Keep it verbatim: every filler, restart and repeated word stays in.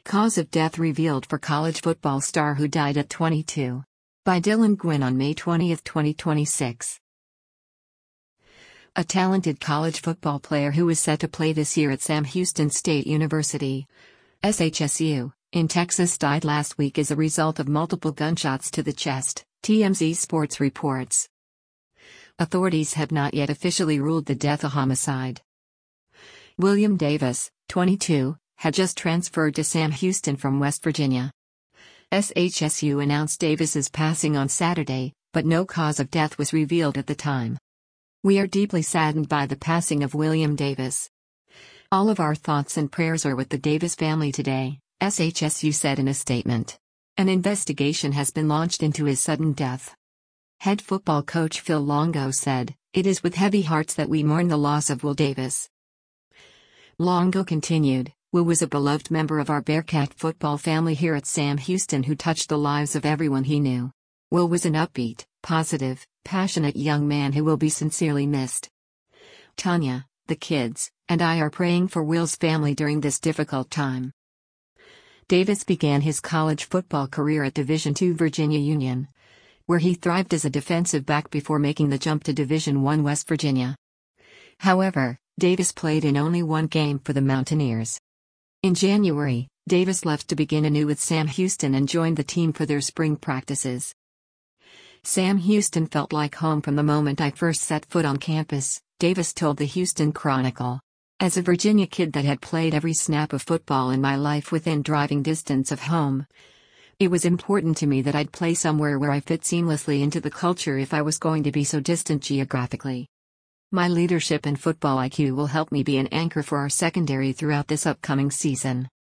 Cause of death revealed for college football star who died at twenty-two. By Dylan Gwynn on May twentieth, twenty twenty-six. A talented college football player who is set to play this year at Sam Houston State University, S H S U, in Texas died last week as a result of multiple gunshots to the chest, T M Z Sports reports. Authorities have not yet officially ruled the death a homicide. William Davis, twenty-two, had just transferred to Sam Houston from West Virginia. S H S U announced Davis's passing on Saturday, but no cause of death was revealed at the time. "We are deeply saddened by the passing of William Davis. All of our thoughts and prayers are with the Davis family today," S H S U said in a statement. An investigation has been launched into his sudden death. Head football coach Phil Longo said, "It is with heavy hearts that we mourn the loss of Will Davis." Longo continued, "Will was a beloved member of our Bearcat football family here at Sam Houston who touched the lives of everyone he knew. Will was an upbeat, positive, passionate young man who will be sincerely missed. Tanya, the kids, and I are praying for Will's family during this difficult time." Davis began his college football career at Division two Virginia Union, where he thrived as a defensive back before making the jump to Division one West Virginia. However, Davis played in only one game for the Mountaineers. In January, Davis left to begin anew with Sam Houston and joined the team for their spring practices. "Sam Houston felt like home from the moment I first set foot on campus," Davis told the Houston Chronicle. "As a Virginia kid that had played every snap of football in my life within driving distance of home, it was important to me that I'd play somewhere where I fit seamlessly into the culture if I was going to be so distant geographically. My leadership and football I Q will help me be an anchor for our secondary throughout this upcoming season."